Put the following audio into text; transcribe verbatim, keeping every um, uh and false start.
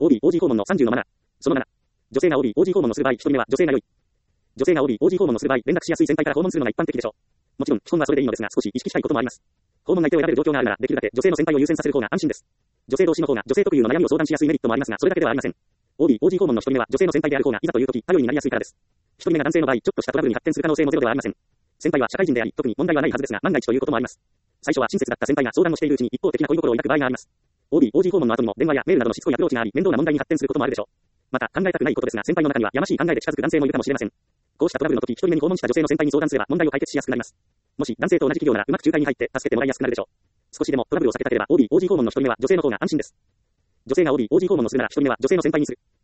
オービー、オージー 訪問のさんじゅうのマナー。そのなな。女性が オービー、オージー 訪問のする場合、ひとりめは女性が良い。女性が オービー、オージー 訪問のする場合、連絡しやすい先輩から訪問するのが一般的でしょう。もちろん、基本はそれでいいのですが、少し意識したいこともあります。訪問相手を選べる状況があるなら、できるだけ女性の先輩を優先させる方が安心です。女性同士の方が女性特有の悩みを相談しやすいメリットもありますが、それだけではありません。オービー、オージー 訪問のひとりめは女性の先輩である方がいざという時、頼りになりやすいからです。ひとりめが男性の場合、ちょっとしたトラブルに発展する可能性もゼロではありません。先輩は社会人であり、特に問題はないはずですが、万が一ということもあります。最初は親切だった先輩が相談をしているうちに一方的な恋心を抱く場合があります。オービー、オージー 訪問の後にも電話やメールなどのしつこいアプローチがあり、面倒な問題に発展することもあるでしょう。また、考えたくないことですが、先輩の中にはやましい考えで近づく男性もいるかもしれません。こうしたトラブルの時、ひとりめに訪問した女性の先輩に相談すれば問題を解決しやすくなります。もし男性と同じ企業ならうまく仲介に入って助けてもらいやすくなるでしょう。少しでもトラブルを避けたければ オービー、オージー 訪問のひとりめは女性の方が安心です。女性が オービー、オージー 訪問をするならひとりめは女性の先輩にする。